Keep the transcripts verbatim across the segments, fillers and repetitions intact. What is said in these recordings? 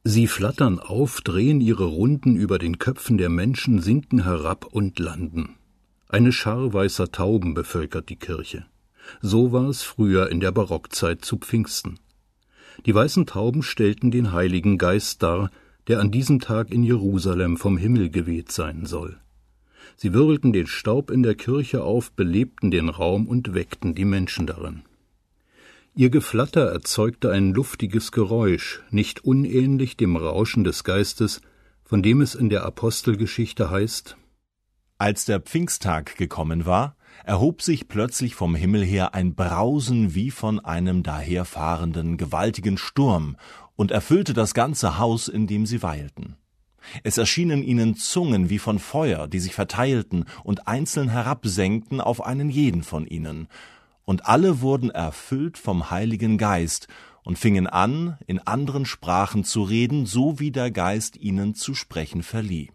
Sie flattern auf, drehen ihre Runden über den Köpfen der Menschen, sinken herab und landen. Eine Schar weißer Tauben bevölkert die Kirche. So war es früher in der Barockzeit zu Pfingsten. Die weißen Tauben stellten den Heiligen Geist dar, der an diesem Tag in Jerusalem vom Himmel geweht sein soll. Sie wirbelten den Staub in der Kirche auf, belebten den Raum und weckten die Menschen darin. Ihr Geflatter erzeugte ein luftiges Geräusch, nicht unähnlich dem Rauschen des Geistes, von dem es in der Apostelgeschichte heißt: Als der Pfingsttag gekommen war, erhob sich plötzlich vom Himmel her ein Brausen wie von einem daherfahrenden gewaltigen Sturm und erfüllte das ganze Haus, in dem sie weilten. Es erschienen ihnen Zungen wie von Feuer, die sich verteilten und einzeln herabsenkten auf einen jeden von ihnen. Und alle wurden erfüllt vom Heiligen Geist und fingen an, in anderen Sprachen zu reden, so wie der Geist ihnen zu sprechen verlieh.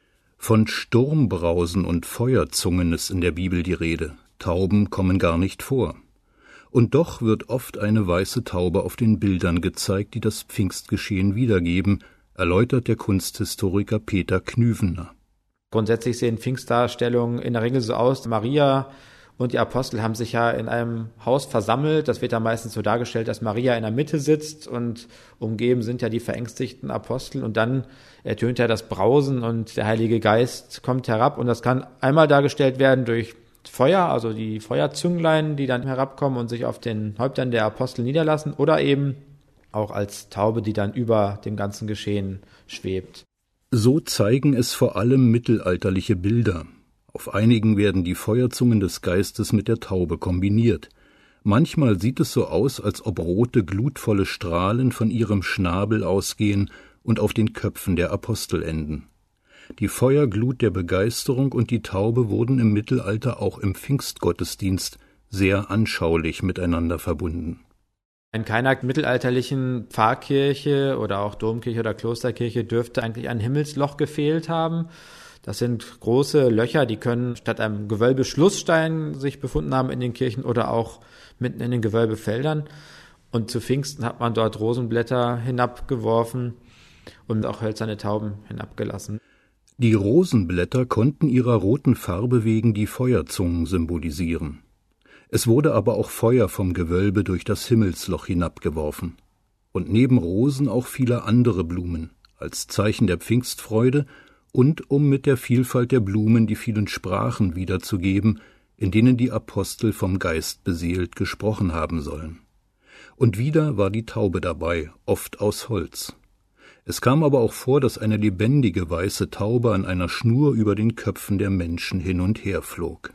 Von Sturmbrausen und Feuerzungen ist in der Bibel die Rede. Tauben kommen gar nicht vor. Und doch wird oft eine weiße Taube auf den Bildern gezeigt, die das Pfingstgeschehen wiedergeben, erläutert der Kunsthistoriker Peter Knüvener. Grundsätzlich sehen Pfingstdarstellungen in der Regel so aus: Maria und die Apostel haben sich ja in einem Haus versammelt. Das wird dann meistens so dargestellt, dass Maria in der Mitte sitzt und umgeben sind ja die verängstigten Apostel. Und dann ertönt ja das Brausen und der Heilige Geist kommt herab. Und das kann einmal dargestellt werden durch Feuer, also die Feuerzünglein, die dann herabkommen und sich auf den Häuptern der Apostel niederlassen, oder eben auch als Taube, die dann über dem ganzen Geschehen schwebt. So zeigen es vor allem mittelalterliche Bilder. Auf einigen werden die Feuerzungen des Geistes mit der Taube kombiniert. Manchmal sieht es so aus, als ob rote, glutvolle Strahlen von ihrem Schnabel ausgehen und auf den Köpfen der Apostel enden. Die Feuerglut der Begeisterung und die Taube wurden im Mittelalter auch im Pfingstgottesdienst sehr anschaulich miteinander verbunden. In keiner mittelalterlichen Pfarrkirche oder auch Domkirche oder Klosterkirche dürfte eigentlich ein Himmelsloch gefehlt haben. Das sind große Löcher, die können statt einem Gewölbeschlussstein sich befunden haben in den Kirchen oder auch mitten in den Gewölbefeldern. Und zu Pfingsten hat man dort Rosenblätter hinabgeworfen und auch hölzerne Tauben hinabgelassen. Die Rosenblätter konnten ihrer roten Farbe wegen die Feuerzungen symbolisieren. Es wurde aber auch Feuer vom Gewölbe durch das Himmelsloch hinabgeworfen. Und neben Rosen auch viele andere Blumen, als Zeichen der Pfingstfreude und um mit der Vielfalt der Blumen die vielen Sprachen wiederzugeben, in denen die Apostel vom Geist beseelt gesprochen haben sollen. Und wieder war die Taube dabei, oft aus Holz. Es kam aber auch vor, dass eine lebendige weiße Taube an einer Schnur über den Köpfen der Menschen hin und her flog.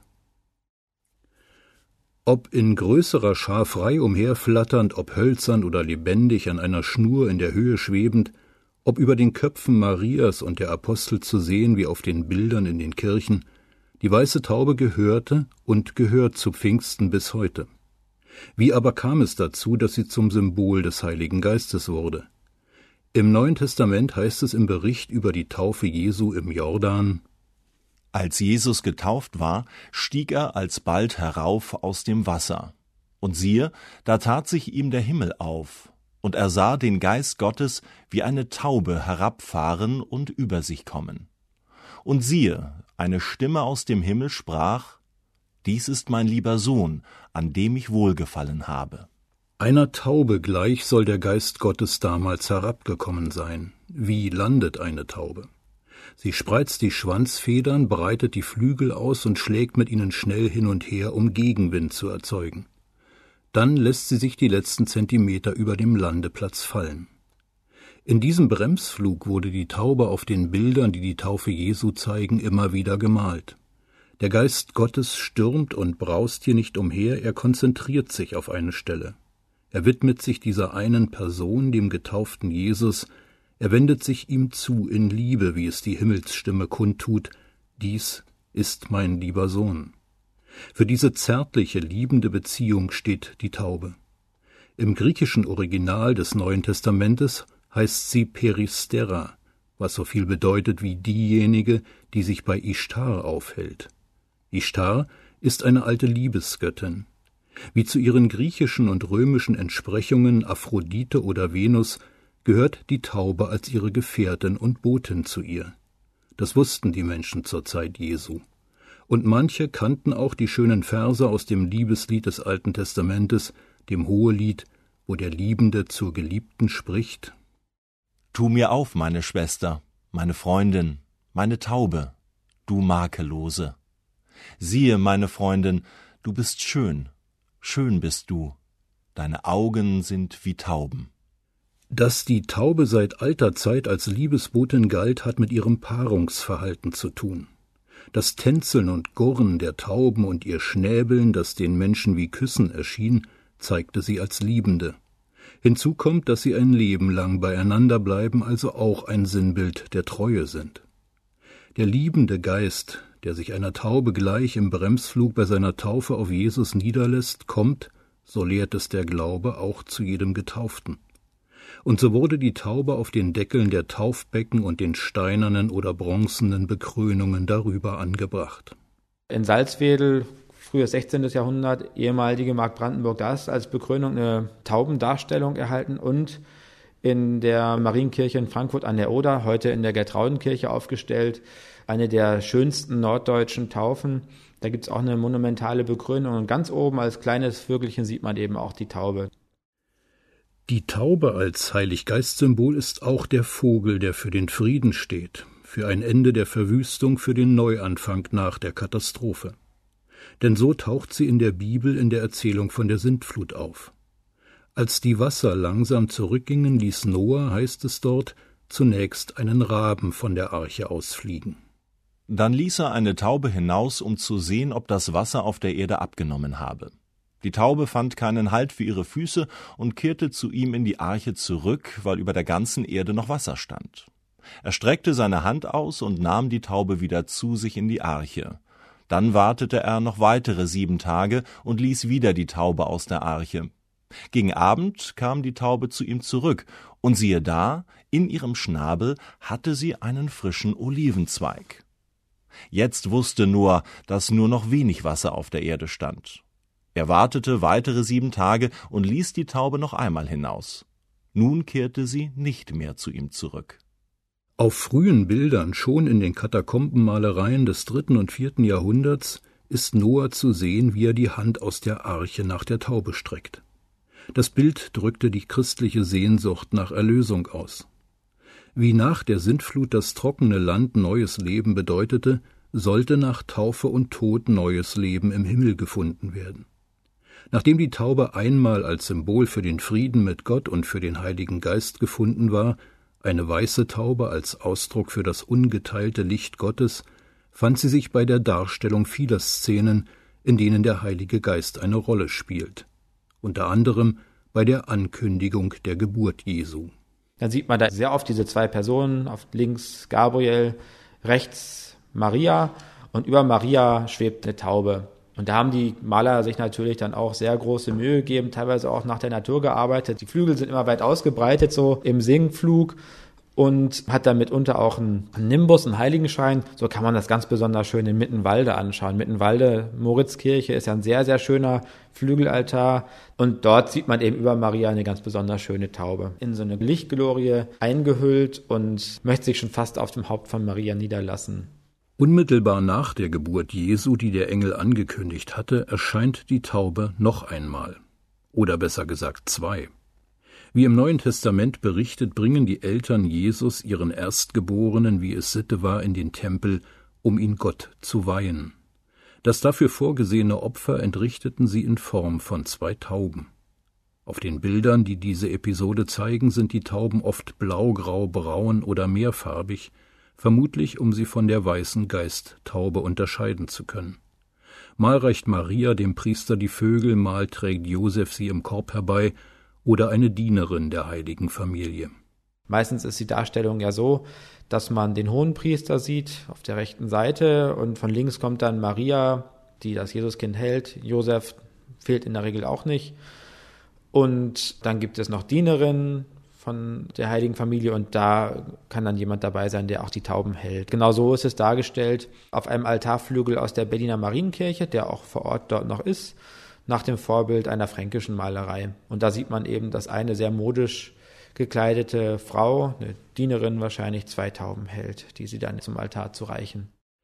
Ob in größerer Schar frei umherflatternd, ob hölzern oder lebendig an einer Schnur in der Höhe schwebend, ob über den Köpfen Marias und der Apostel zu sehen wie auf den Bildern in den Kirchen, die weiße Taube gehörte und gehört zu Pfingsten bis heute. Wie aber kam es dazu, dass sie zum Symbol des Heiligen Geistes wurde? Im Neuen Testament heißt es im Bericht über die Taufe Jesu im Jordan: Als Jesus getauft war, stieg er alsbald herauf aus dem Wasser. Und siehe, da tat sich ihm der Himmel auf, und er sah den Geist Gottes wie eine Taube herabfahren und über sich kommen. Und siehe, eine Stimme aus dem Himmel sprach: Dies ist mein lieber Sohn, an dem ich wohlgefallen habe. Einer Taube gleich soll der Geist Gottes damals herabgekommen sein. Wie landet eine Taube? Sie spreizt die Schwanzfedern, breitet die Flügel aus und schlägt mit ihnen schnell hin und her, um Gegenwind zu erzeugen. Dann lässt sie sich die letzten Zentimeter über dem Landeplatz fallen. In diesem Bremsflug wurde die Taube auf den Bildern, die die Taufe Jesu zeigen, immer wieder gemalt. Der Geist Gottes stürmt und braust hier nicht umher, er konzentriert sich auf eine Stelle. Er widmet sich dieser einen Person, dem getauften Jesus. Er wendet sich ihm zu in Liebe, wie es die Himmelsstimme kundtut: Dies ist mein lieber Sohn. Für diese zärtliche, liebende Beziehung steht die Taube. Im griechischen Original des Neuen Testamentes heißt sie Peristera, was so viel bedeutet wie diejenige, die sich bei Ishtar aufhält. Ishtar ist eine alte Liebesgöttin. Wie zu ihren griechischen und römischen Entsprechungen Aphrodite oder Venus gehört die Taube als ihre Gefährtin und Botin zu ihr. Das wussten die Menschen zur Zeit Jesu. Und manche kannten auch die schönen Verse aus dem Liebeslied des Alten Testamentes, dem Hohelied, wo der Liebende zur Geliebten spricht: Tu mir auf, meine Schwester, meine Freundin, meine Taube, du Makellose. Siehe, meine Freundin, du bist schön, schön bist du, deine Augen sind wie Tauben. Dass die Taube seit alter Zeit als Liebesbotin galt, hat mit ihrem Paarungsverhalten zu tun. Das Tänzeln und Gurren der Tauben und ihr Schnäbeln, das den Menschen wie Küssen erschien, zeigte sie als Liebende. Hinzu kommt, dass sie ein Leben lang beieinander bleiben, also auch ein Sinnbild der Treue sind. Der liebende Geist, der sich einer Taube gleich im Bremsflug bei seiner Taufe auf Jesus niederlässt, kommt, so lehrt es der Glaube, auch zu jedem Getauften. Und so wurde die Taube auf den Deckeln der Taufbecken und den steinernen oder bronzenen Bekrönungen darüber angebracht. In Salzwedel, frühes sechzehnten Jahrhundert, ehemalige Mark Brandenburg, da ist als Bekrönung eine Taubendarstellung erhalten, und in der Marienkirche in Frankfurt an der Oder, heute in der Gertraudenkirche aufgestellt, eine der schönsten norddeutschen Taufen. Da gibt es auch eine monumentale Bekrönung, und ganz oben als kleines Vögelchen sieht man eben auch die Taube. Die Taube als Heiliggeistsymbol ist auch der Vogel, der für den Frieden steht, für ein Ende der Verwüstung, für den Neuanfang nach der Katastrophe. Denn so taucht sie in der Bibel in der Erzählung von der Sintflut auf. Als die Wasser langsam zurückgingen, ließ Noah, heißt es dort, zunächst einen Raben von der Arche ausfliegen. Dann ließ er eine Taube hinaus, um zu sehen, ob das Wasser auf der Erde abgenommen habe. Die Taube fand keinen Halt für ihre Füße und kehrte zu ihm in die Arche zurück, weil über der ganzen Erde noch Wasser stand. Er streckte seine Hand aus und nahm die Taube wieder zu sich in die Arche. Dann wartete er noch weitere sieben Tage und ließ wieder die Taube aus der Arche. Gegen Abend kam die Taube zu ihm zurück, und siehe da, in ihrem Schnabel hatte sie einen frischen Olivenzweig. Jetzt wusste Noah, dass nur noch wenig Wasser auf der Erde stand. Er wartete weitere sieben Tage und ließ die Taube noch einmal hinaus. Nun kehrte sie nicht mehr zu ihm zurück. Auf frühen Bildern, schon in den Katakombenmalereien des dritten und vierten Jahrhunderts, ist Noah zu sehen, wie er die Hand aus der Arche nach der Taube streckt. Das Bild drückte die christliche Sehnsucht nach Erlösung aus. Wie nach der Sintflut das trockene Land neues Leben bedeutete, sollte nach Taufe und Tod neues Leben im Himmel gefunden werden. Nachdem die Taube einmal als Symbol für den Frieden mit Gott und für den Heiligen Geist gefunden war, eine weiße Taube als Ausdruck für das ungeteilte Licht Gottes, fand sie sich bei der Darstellung vieler Szenen, in denen der Heilige Geist eine Rolle spielt, unter anderem bei der Ankündigung der Geburt Jesu. Dann sieht man da sehr oft diese zwei Personen, auf links Gabriel, rechts Maria, und über Maria schwebt eine Taube. Und da haben die Maler sich natürlich dann auch sehr große Mühe gegeben, teilweise auch nach der Natur gearbeitet. Die Flügel sind immer weit ausgebreitet, so im Singflug, und hat dann mitunter auch einen Nimbus, einen Heiligenschein. So kann man das ganz besonders schön in Mittenwalde anschauen. Mittenwalde, Moritzkirche, ist ja ein sehr, sehr schöner Flügelaltar. Und dort sieht man eben über Maria eine ganz besonders schöne Taube. In so eine Lichtglorie eingehüllt und möchte sich schon fast auf dem Haupt von Maria niederlassen. Unmittelbar nach der Geburt Jesu, die der Engel angekündigt hatte, erscheint die Taube noch einmal. Oder besser gesagt zwei. Wie im Neuen Testament berichtet, bringen die Eltern Jesus ihren Erstgeborenen, wie es Sitte war, in den Tempel, um ihn Gott zu weihen. Das dafür vorgesehene Opfer entrichteten sie in Form von zwei Tauben. Auf den Bildern, die diese Episode zeigen, sind die Tauben oft blau, grau, braun oder mehrfarbig, vermutlich um sie von der weißen Geisttaube unterscheiden zu können. Mal reicht Maria dem Priester die Vögel, mal trägt Josef sie im Korb herbei oder eine Dienerin der heiligen Familie. Meistens ist die Darstellung ja so, dass man den Hohenpriester sieht auf der rechten Seite, und von links kommt dann Maria, die das Jesuskind hält. Josef fehlt in der Regel auch nicht. Und dann gibt es noch Dienerinnen von der heiligen Familie, und da kann dann jemand dabei sein, der auch die Tauben hält. Genau so ist es dargestellt auf einem Altarflügel aus der Berliner Marienkirche, der auch vor Ort dort noch ist, nach dem Vorbild einer fränkischen Malerei. Und da sieht man eben, dass eine sehr modisch gekleidete Frau, eine Dienerin wahrscheinlich, zwei Tauben hält, die sie dann zum Altar zu reichen.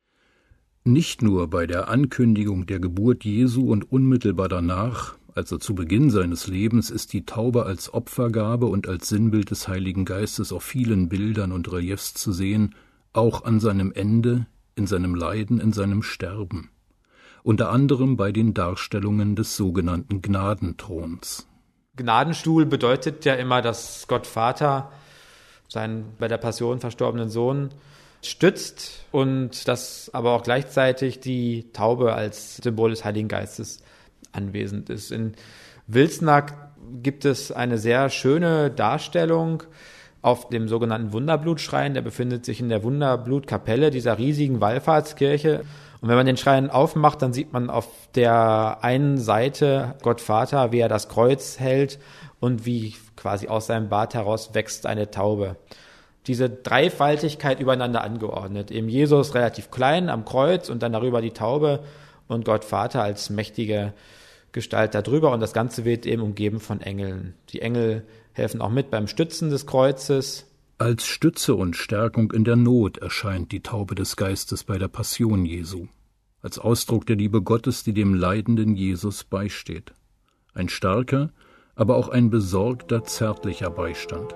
Nicht nur bei der Ankündigung der Geburt Jesu und unmittelbar danach, also zu Beginn seines Lebens, ist die Taube als Opfergabe und als Sinnbild des Heiligen Geistes auf vielen Bildern und Reliefs zu sehen, auch an seinem Ende, in seinem Leiden, in seinem Sterben. Unter anderem bei den Darstellungen des sogenannten Gnadenthrons. Gnadenstuhl bedeutet ja immer, dass Gott Vater seinen bei der Passion verstorbenen Sohn stützt und dass aber auch gleichzeitig die Taube als Symbol des Heiligen Geistes anwesend ist. In Wilsnack gibt es eine sehr schöne Darstellung auf dem sogenannten Wunderblutschrein. Der befindet sich in der Wunderblutkapelle dieser riesigen Wallfahrtskirche. Und wenn man den Schrein aufmacht, dann sieht man auf der einen Seite Gott Vater, wie er das Kreuz hält und wie quasi aus seinem Bart heraus wächst eine Taube. Diese Dreifaltigkeit übereinander angeordnet. Eben Jesus relativ klein am Kreuz und dann darüber die Taube und Gott Vater als mächtige Gestalt darüber. Und das Ganze wird eben umgeben von Engeln. Die Engel helfen auch mit beim Stützen des Kreuzes. Als Stütze und Stärkung in der Not erscheint die Taube des Geistes bei der Passion Jesu, als Ausdruck der Liebe Gottes, die dem leidenden Jesus beisteht. Ein starker, aber auch ein besorgter, zärtlicher Beistand.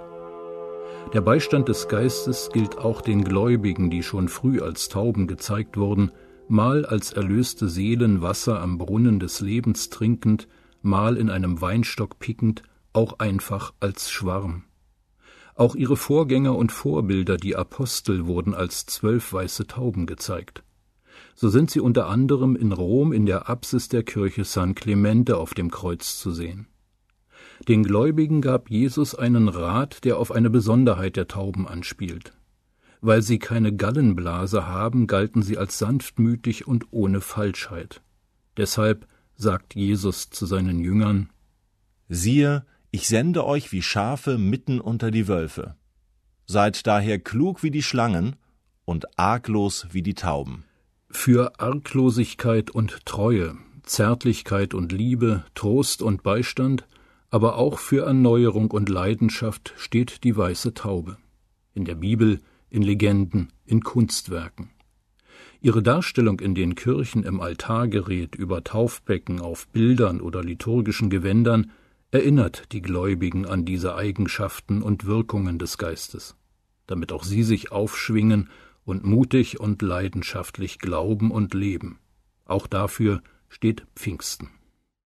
Der Beistand des Geistes gilt auch den Gläubigen, die schon früh als Tauben gezeigt wurden, mal als erlöste Seelen Wasser am Brunnen des Lebens trinkend, mal in einem Weinstock pickend, auch einfach als Schwarm. Auch ihre Vorgänger und Vorbilder, die Apostel, wurden als zwölf weiße Tauben gezeigt. So sind sie unter anderem in Rom in der Apsis der Kirche San Clemente auf dem Kreuz zu sehen. Den Gläubigen gab Jesus einen Rat, der auf eine Besonderheit der Tauben anspielt. Weil sie keine Gallenblase haben, galten sie als sanftmütig und ohne Falschheit. Deshalb sagt Jesus zu seinen Jüngern: Siehe, ich sende euch wie Schafe mitten unter die Wölfe. Seid daher klug wie die Schlangen und arglos wie die Tauben. Für Arglosigkeit und Treue, Zärtlichkeit und Liebe, Trost und Beistand, aber auch für Erneuerung und Leidenschaft steht die weiße Taube. In der Bibel, in Legenden, in Kunstwerken. Ihre Darstellung in den Kirchen im Altargerät, über Taufbecken, auf Bildern oder liturgischen Gewändern erinnert die Gläubigen an diese Eigenschaften und Wirkungen des Geistes, damit auch sie sich aufschwingen und mutig und leidenschaftlich glauben und leben. Auch dafür steht Pfingsten.